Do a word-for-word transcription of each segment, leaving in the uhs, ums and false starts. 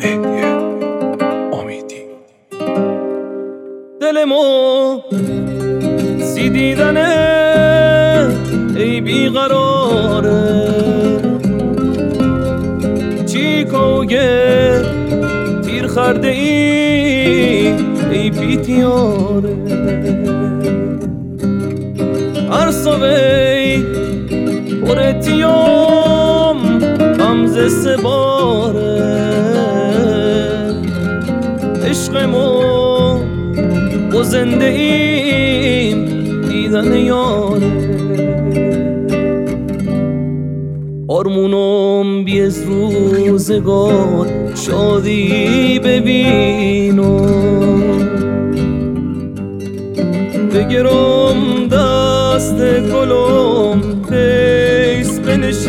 مهدی امیدی. دلمو سی دیدنه ای بیقراره، چی کوگه تیر خرده ای ای بیتیاره، هر صبحی پرتیام غمزه سه باره، عشقمو و زنده ایم دیدن یاره، آرمونم بیز روزگار شادی ببینم، بگرم دست گلم پیس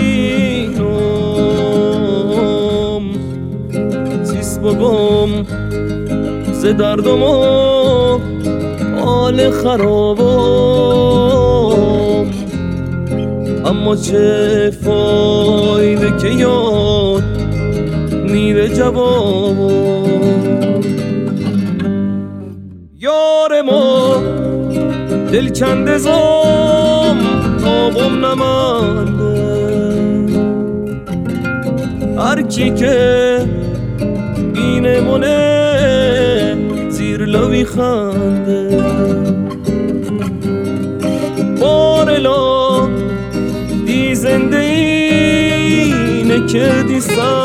بنشینم، سیس بگم ز دردم و حال خرابم، اما چه فایده که یاد میده جوابم. یار ما دل کنده زم آبم نمانده، هر کی که بینه مونه زیر لبی خنده، بارلا دی زنده اینه که دی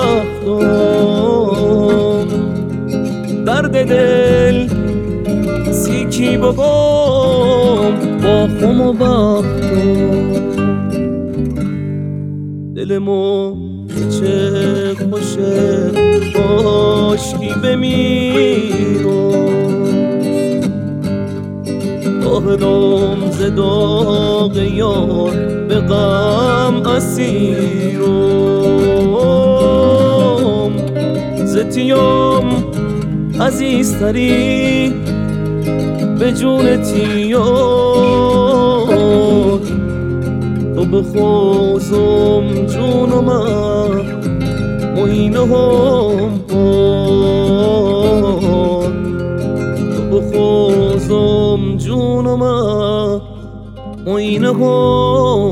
سختم، درد دل سیکی بگم با خم و بختم، دلمو چه خوشه باشکی بمیرم، داهدم ز داغ یار به غم اسیرم، ز تیام عزیزتری به جون تیار، تو بخوزم جونم موینه هم پاد، تو بخوزم جونم موینه هم